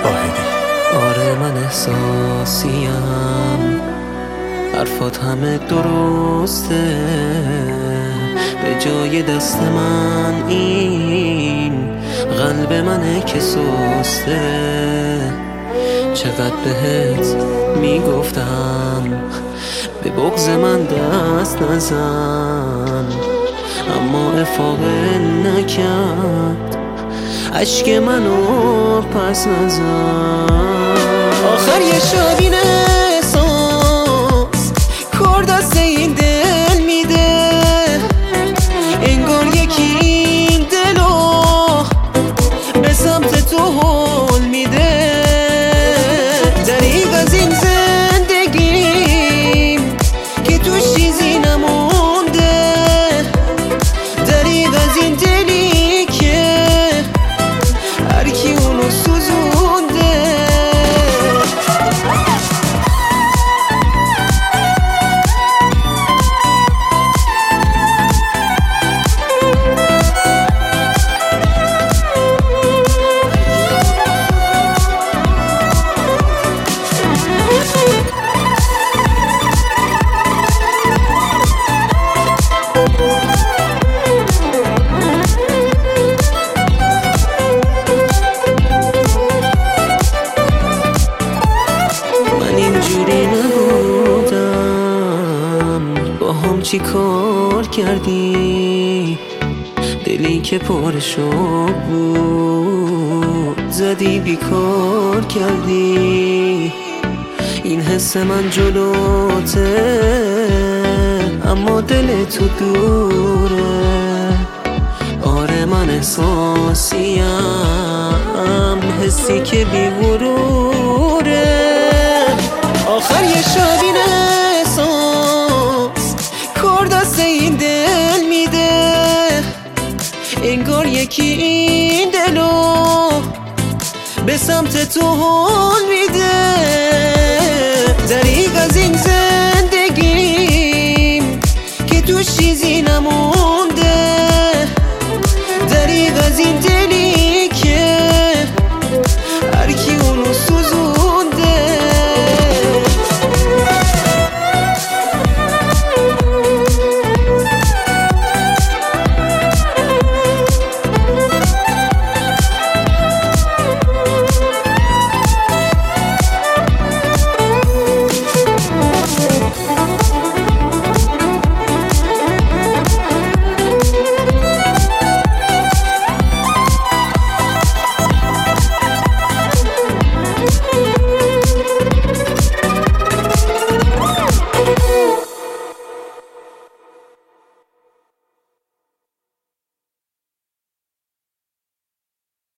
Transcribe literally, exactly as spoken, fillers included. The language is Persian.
واحدی. آره من احساسیم، حرفات همه درسته، به جای دست من این قلب منه که سسته. چقدر بهت میگفتم به بغض من دست نزن، اما افاقه نکرد، عشق منو پس نزن. آخر یه شبین احساس کار دست این دل میده، انگار یکی این دلو به سمت تو هل میده. دریغ از این زندگیم که توش چیزی نمونده، دریغ از این دلی که هر کی اونو سوزونده. اینجوری نبودم، با هم چی کار کردی؟ دلی که پر شوق بود زدی بیکار کردی. این حس من جلوته اما دل تو دوره. آره من احساسیم، حسی که بی غروره. آخر یه شبین احساس کار دست این دل میده، انگار یکی این دلو به سمت تو هل میده.